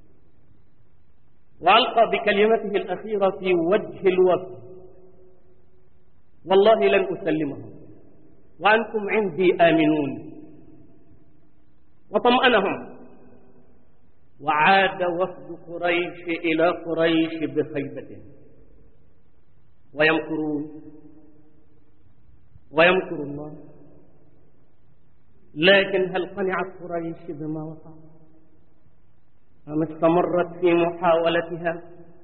وألقى بكلمته الأخيرة في وجه الوفد والله لن أسلمهم وأنتم عندي آمنون، وطمأنهم. وعاد وفد قريش إلى قريش بخيبة ويمكرون ويمكر الله. لكن هل قنعت قريش بما وقع أم استمرت في محاولتها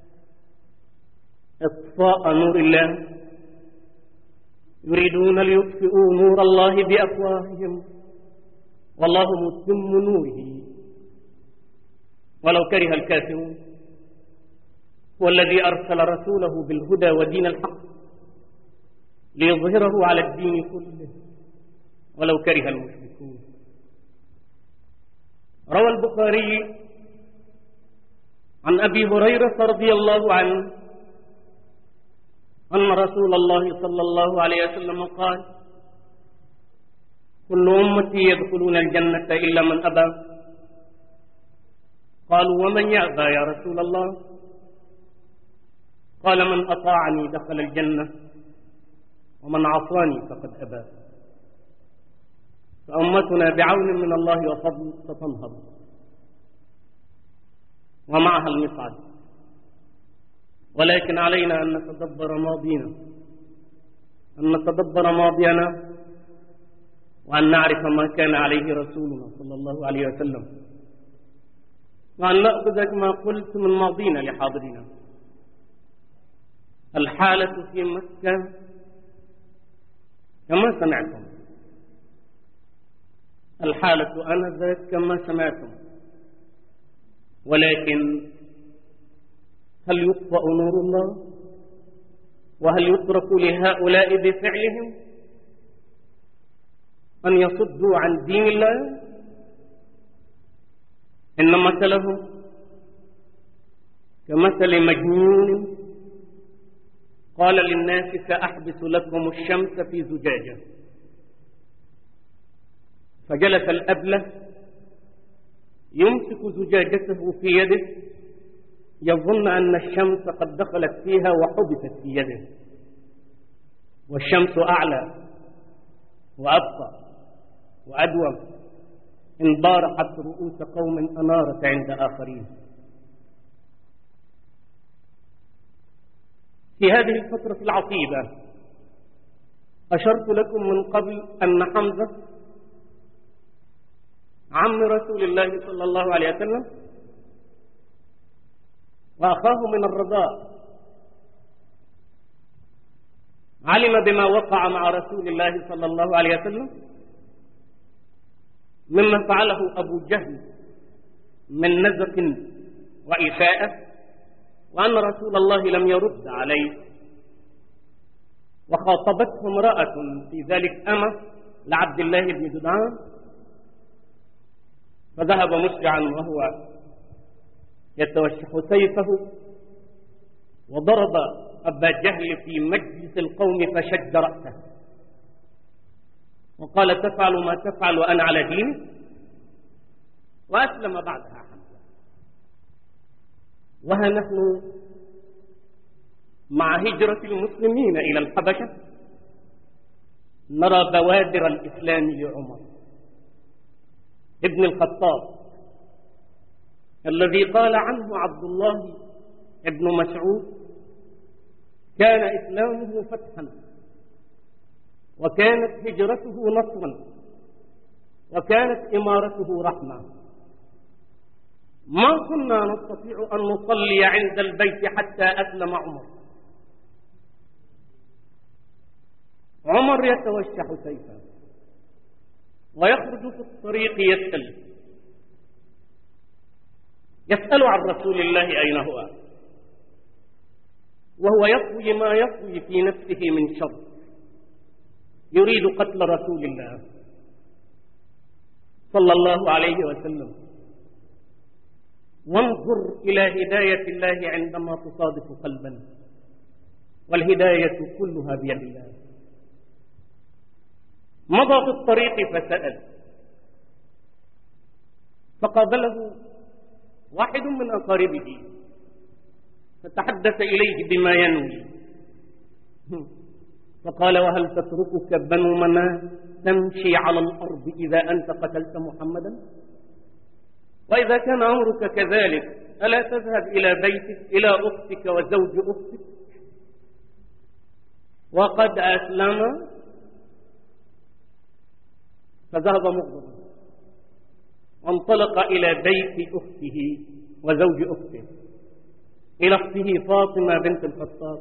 إطفاء نور الله؟ يريدون ليطفئوا نور الله بأفواههم والله متم نوره ولو كره الكافرون. هو الذي أرسل رسوله بالهدى ودين الحق ليظهره على الدين كله ولو كره المشركون. روى البخاري عن أبي هريرة رضي الله عنه أن رسول الله صلى الله عليه وسلم قال كل أمتي يدخلون الجنة إلا من أبى. قالوا ومن يأبى يا رسول الله؟ قال من أطاعني دخل الجنة ومن عصاني فقد أبى. فأمتنا بعون من الله وفضل ستنهض ومعها المصعد، ولكن علينا أن نتدبر ماضينا أن نتدبر ماضينا وأن نعرف ما كان عليه رسولنا صلى الله عليه وسلم، وأن نأخذ ما قلت من ماضينا لحاضرنا. الحالة في مكة كما سمعتم، الحالة آنذاك كما سمعتم، ولكن هل يطفأ نور الله؟ وهل يترك لهؤلاء بفعلهم أن يصدوا عن دين الله؟ إن مثلهم كمثل مجنون قال للناس سأحبس لكم الشمس في زجاجة، فجلس الأبله يمسك زجاجته في يده يظن أن الشمس قد دخلت فيها وحبست في يده، والشمس أعلى وأبقى وأدوم إن بارحت رؤوس قوم أنارت عند آخرين. في هذه الفترة العصيبة أشرت لكم من قبل أن حمزة عم رسول الله صلى الله عليه وسلم وأخاه من الرضاء علم بما وقع مع رسول الله صلى الله عليه وسلم مما فعله أبو جهل من نزق وإساءة، وأن رسول الله لم يرد عليه. وخاطبته امرأة في ذلك أمة لعبد الله بن جدعان، فذهب مسرعا وهو يتوشح سيفه وضرب أبا جهل في مجلس القوم فشج رأسه وقال: تفعل ما تفعل وأنا على دينك. وأسلم بعدها حمزة. وها نحن مع هجرة المسلمين إلى الحبشة نرى بوادر الإسلام لعمر ابن الخطاب الذي قال عنه عبد الله ابن مسعود: كان إسلامه فتحا، وكانت هجرته نصرا، وكانت إمارته رحمة. ما كنا نستطيع أن نصلي عند البيت حتى أسلم عمر. عمر يتوشح سيفا ويخرج في الطريق يسأل يسأل عن رسول الله أين هو، وهو يطوي ما يطوي في نفسه من شر، يريد قتل رسول الله صلى الله عليه وسلم. وانظر إلى هداية الله عندما تصادف قلبا، والهداية كلها بيد الله. مضى في الطريق فسأل، فقابله واحد من أقاربه فتحدث إليه بما ينوي، فقال: وهل تتركك بنو مناه تمشي على الأرض إذا أنت قتلت محمدا؟ وإذا كان أمرك كذلك ألا تذهب إلى بيتك إلى أختك وزوج أختك وقد أسلم؟ فذهب مغضبا وانطلق إلى بيت أخته وزوج أخته، إلى أخته فاطمة بنت الخطاب،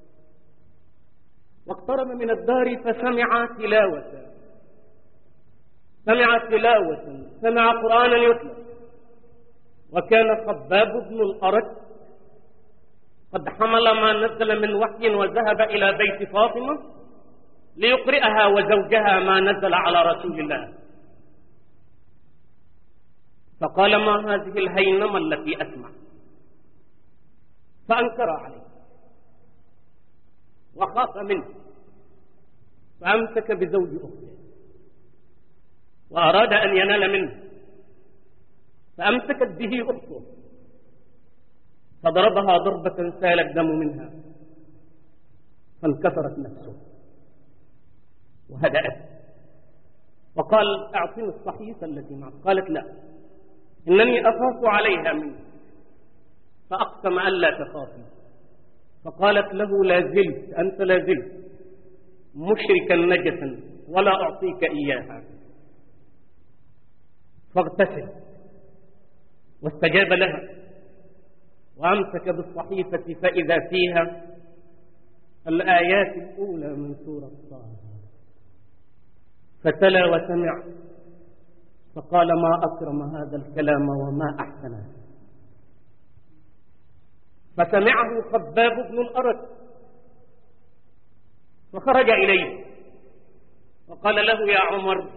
واقترب من الدار فسمع تلاوة سمع تلاوة سمع قرآنا يتلى. وكان خباب بن الأرت قد حمل ما نزل من وحي وذهب إلى بيت فاطمة ليقرئها وزوجها ما نزل على رسول الله، فقال: ما هذه الهينمة التي أسمع؟ فأنكر عليه وخاف منه، فأمسك بزوج أخته وأراد أن ينال منه، فأمسكت به أخته فضربها ضربة سال الدم منها فانكسرت نفسه وهدأت، وقال: أعطني الصحيفة التي معك. قالت: لا، إنني أخاف عليها منك. فأقسم ألا تخافي، فقالت له: لا زلت أنت لا زلت مشركا نجسا ولا أعطيك إياها. فاغتسل واستجاب لها وأمسك بالصحيفة فإذا فيها الآيات الأولى من سورة طه، فتلا وسمع فقال: ما أكرم هذا الكلام وما أحسنه. فسمعه خباب بن الأرت فخرج إليه وقال له: يا عمر،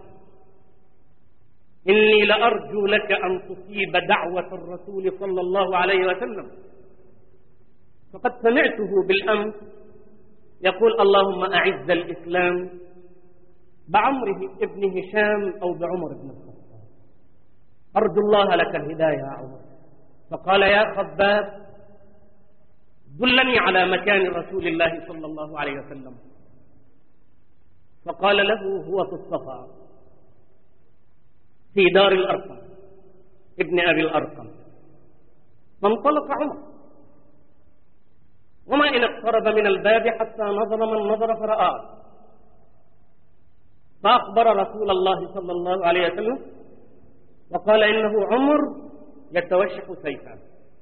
إني لأرجو لك أن تصيب دعوة الرسول صلى الله عليه وسلم، فقد سمعته بالأمس يقول: اللهم أعز الإسلام بعمره ابن هشام أو بعمر بن الخطاب، أرجو الله لك الهداية يا عمر. فقال: يا خباب، دلني على مكان رسول الله صلى الله عليه وسلم. فقال له: هو في الصفا في دار الأرقم ابن أبي الأرقم. فانطلق عمر، وما إن اقترب من الباب حتى نظر من نظر فرآه، فأخبر رسول الله صلى الله عليه وسلم وقال: إنه عمر يتوشح سيفا.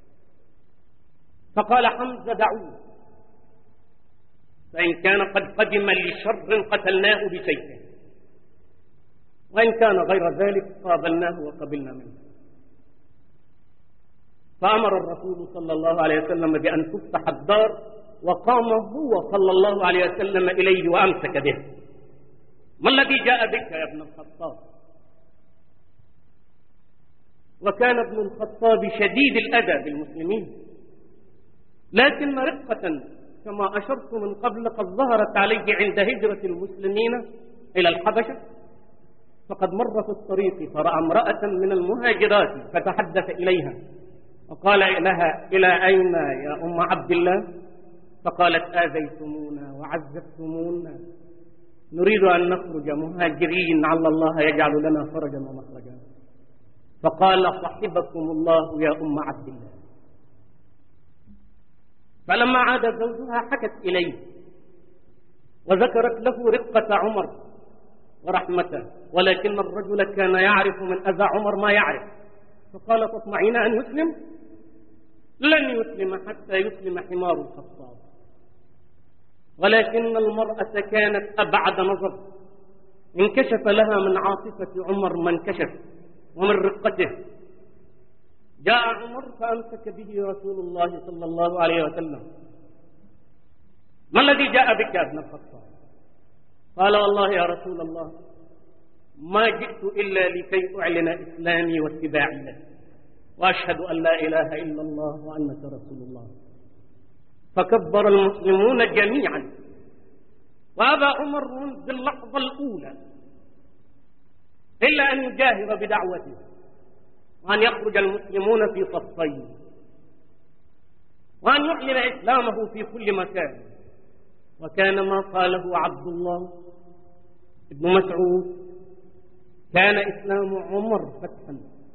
فقال حمزة: دعوه، فإن كان قد قدم لشر قتلناه بسيفه، وإن كان غير ذلك قابلناه وقبلنا منه. فأمر الرسول صلى الله عليه وسلم بأن تفتح الدار وقام هو صلى الله عليه وسلم إليه وأمسك به. ما الذي جاء بك يا ابن الخطاب؟ وكان ابن الخطاب شديد الأذى بالمسلمين، لكن رقة كما أشرت من قبل قد ظهرت عليه عند هجرة المسلمين إلى الحبشة، فقد مر في الطريق فرأى امرأة من المهاجرات فتحدث إليها وقال لها: إلى أين يا أم عبد الله؟ فقالت: آذيتمونا وعذبتمونا، نريد أن نخرج مهاجرين على الله يجعل لنا فرجا ومخرجا. فقال: صحبكم الله يا أم عبد الله. فلما عاد زوجها حكت إليه وذكرت له رقة عمر ورحمته، ولكن الرجل كان يعرف من أذى عمر ما يعرف، فقال: تطمعين أن يسلم؟ لن يسلم حتى يسلم حمار الخطاب. ولكن المرأة كانت أبعد نظر، انكشف لها من عاطفة عمر ما انكشف ومن رقته. جاء عمر فأمسك به رسول الله صلى الله عليه وسلم: ما الذي جاء بك يا ابن الخطاب؟ قال: والله يا رسول الله ما جئت إلا لكي أعلن إسلامي واتباعي له، وأشهد أن لا إله إلا الله وأنك رسول الله. فكبر المسلمون جميعا، وأبى عمر في اللحظة الأولى إلا أن يجاهر بدعوته وأن يخرج المسلمون في صفين وأن يعلن إسلامه في كل مكان. وكان ما قاله عبد الله بن مسعود: كان إسلام عمر فتحا،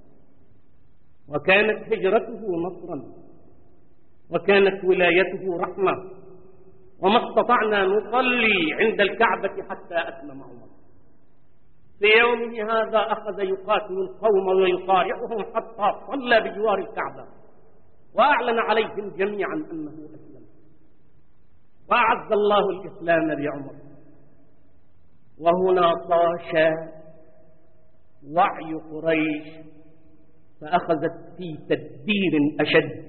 وكانت هجرته نصرا، وكانت ولايته رحمة، وما استطعنا نصلي عند الكعبة حتى أسلم عمر. في يومه هذا أخذ يقاتل القوم ويصارعهم حتى صلى بجوار الكعبة، وأعلن عليهم جميعا أنه أسلم، وأعز الله الإسلام بعمر. وهنا طاش وعي قريش فأخذت في تدبير أشد،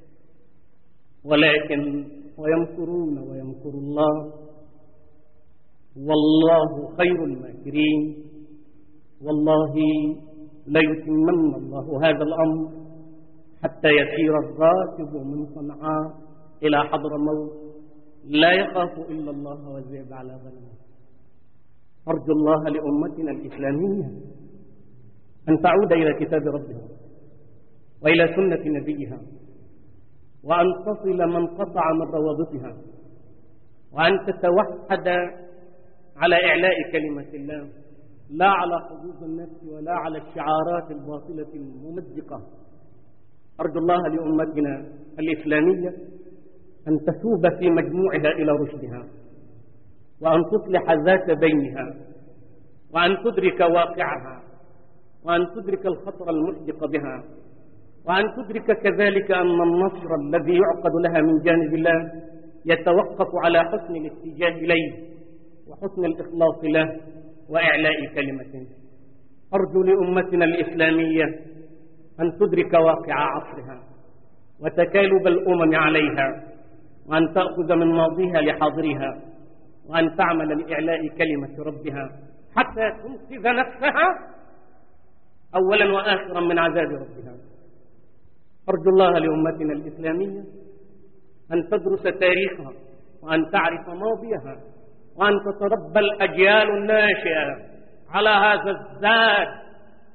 ولكن ويمكرون ويمكر الله والله خير الماكرين. والله ليتمن الله هذا الأمر حتى يسير الراكب من صنعاء إلى حضرموت لا يخاف إلا الله والذئب على غنمه. أرجو الله لأمتنا الإسلامية أن تعود إلى كتاب ربها وإلى سنة نبيها، وأن تصل من قطع من روابطها، وأن تتوحد على إعلاء كلمة الله، لا على حظوظ النفس ولا على الشعارات الباطلة الممزقة. أرجو الله لأمتنا الإسلامية أن تثوب في مجموعها إلى رشدها، وأن تصلح ذات بينها، وأن تدرك واقعها، وأن تدرك الخطر المحدق بها، وأن تدرك كذلك أن النصر الذي يعقد لها من جانب الله يتوقف على حسن الاتجاه إليه وحسن الإخلاص له وإعلاء كلمته. أرجو لأمتنا الإسلامية أن تدرك واقع عصرها وتكالب الأمم عليها، وأن تأخذ من ماضيها لحاضرها، وأن تعمل لإعلاء كلمة ربها حتى تنقذ نفسها أولا وآخرا من عذاب ربها. أرجو الله لأمتنا الإسلامية أن تدرس تاريخها، وأن تعرف ماضيها، وأن تتربى الأجيال الناشئة على هذا الزاد،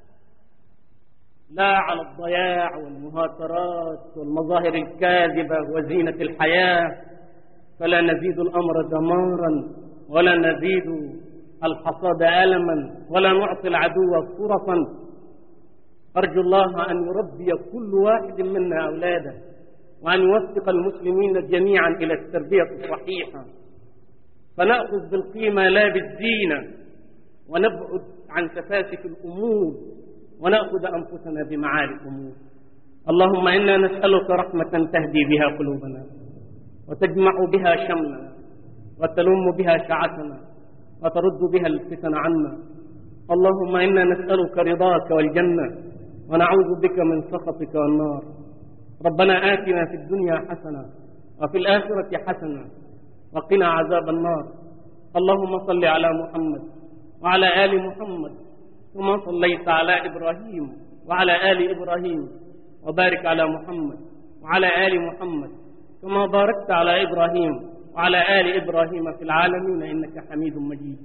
لا على الضياع والمهاترات والمظاهر الكاذبة وزينة الحياة. فلا نزيد الأمر دمارا ولا نزيد الحصاد ألما ولا نعطي العدو فرصا. أرجو الله أن يربي كل واحد منا أولاده، وأن يوفق المسلمين جميعا إلى التربية الصحيحة، فنأخذ بالقيمة لا بالزينة، ونبعد عن سفاسف الأمور، ونأخذ أنفسنا بمعالي الأمور. اللهم إنا نسألك رحمة تهدي بها قلوبنا، وتجمع بها شملنا، وتلم بها شعثنا، وترد بها الفتن عنا. اللهم إنا نسألك رضاك والجنة، ونعوذ بك من سخطك والنار. ربنا آتنا في الدنيا حسنة وفي الآخرة حسنة وقنا عذاب النار. اللهم صل على محمد وعلى آل محمد كما صليت على إبراهيم وعلى آل إبراهيم، وبارك على محمد وعلى آل محمد كما باركت على إبراهيم وعلى آل إبراهيم في العالمين إنك حميد مجيد.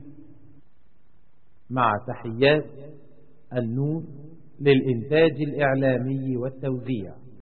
مع تحيات النور للإنتاج الإعلامي والتوزيع.